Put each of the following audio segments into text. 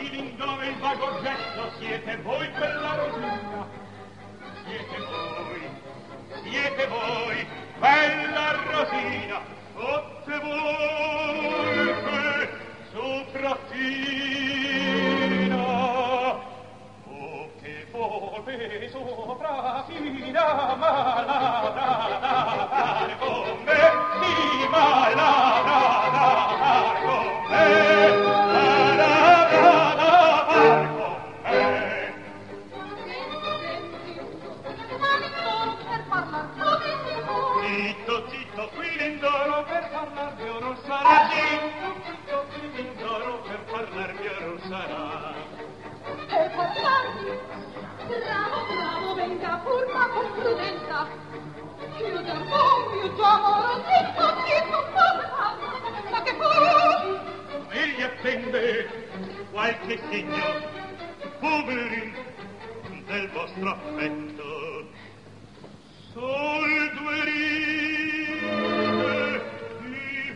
dove il vago gesto siete voi quella rosina, siete voi quella rosina, tutte voi che sopraffina, o che volte sopraffina, ma la con me, sì, ma la con me. Zitto, qui l'indoro per parlar mio non sarà. Zitto, qui l'indoro per parlar mio non sarà. Per parlarmi? Bravo, venga furba con prudenza. Io già moro, zitto, ma che fu? Egli attende qualche segno, poveri, del vostro affetto. Sol due righe di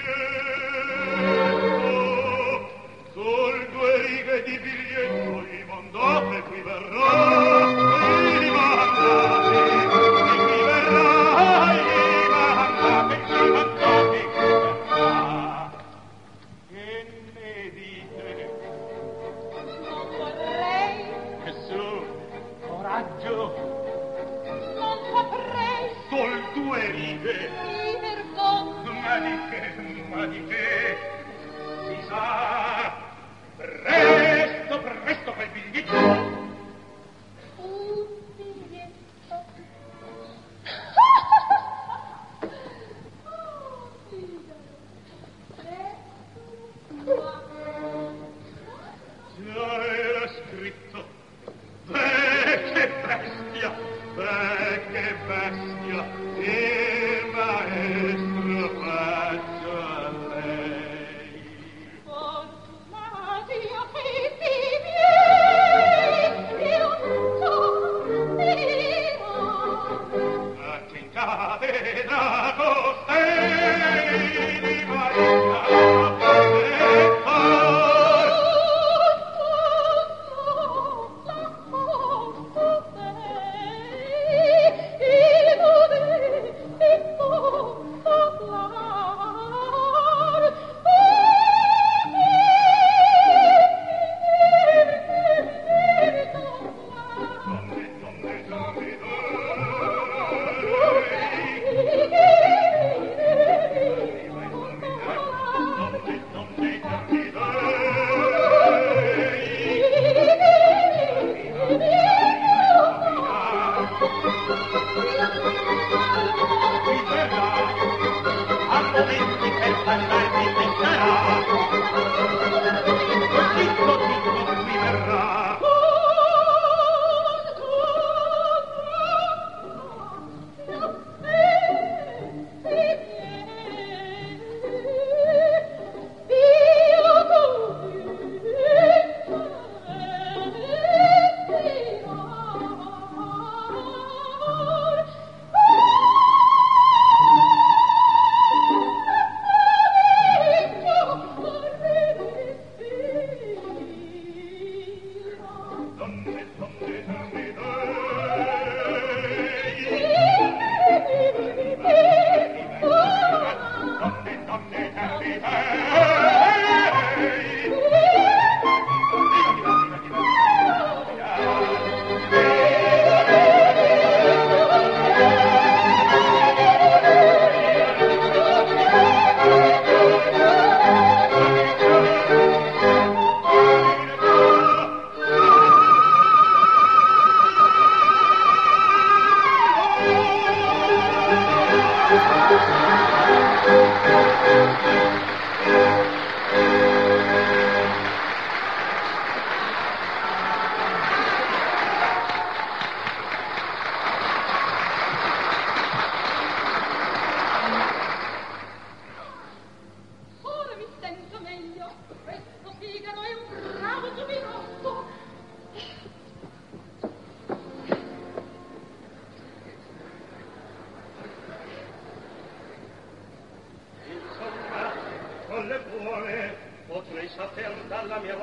biglietto, sol due righe di biglietto, i mandate qui verrà, i mandate qui verrà, i mandate qui verrà. Che ne dite? Non vorrei. E su, coraggio. Sol due righe. Mi vergogno. Ma di che? Si sa. Presto quel biglietto. Un biglietto. Oh, figlio. Già era scritto. Che bestia. Che bestia. Il maestro faccio a lei.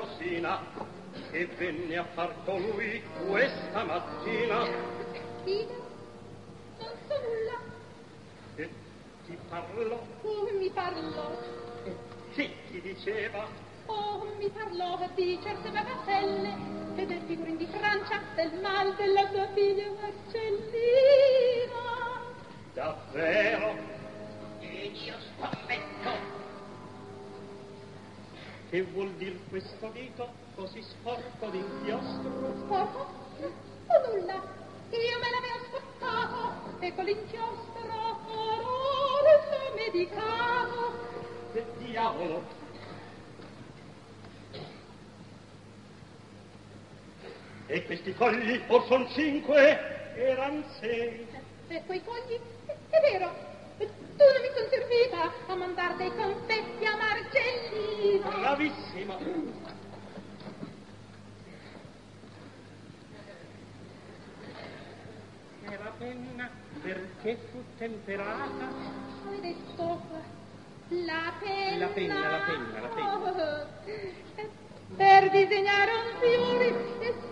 Rosina, che venne a far colui questa mattina. Figlio, non so nulla. E ti parlò? Oh, mi parlò. Sì, ti diceva? Oh, mi parlò di certe bagatelle e del figurin di Francia, del mal della sua figlia Marcellina. Davvero? Ed io scommetto. Che vuol dir questo dito così sporco d'inchiostro? Sporco? Oh, nulla. Io me l'avevo sporcato e con l'inchiostro parole s'ho medicato. Che diavolo! E questi fogli, or son 5, eran 6. E quei fogli? È vero. Tu non mi son servita a mandar dei confetti a Marcellino. Bravissima! E la penna perché fu temperata? Hai detto la penna. La penna. Oh, per disegnare un fiore e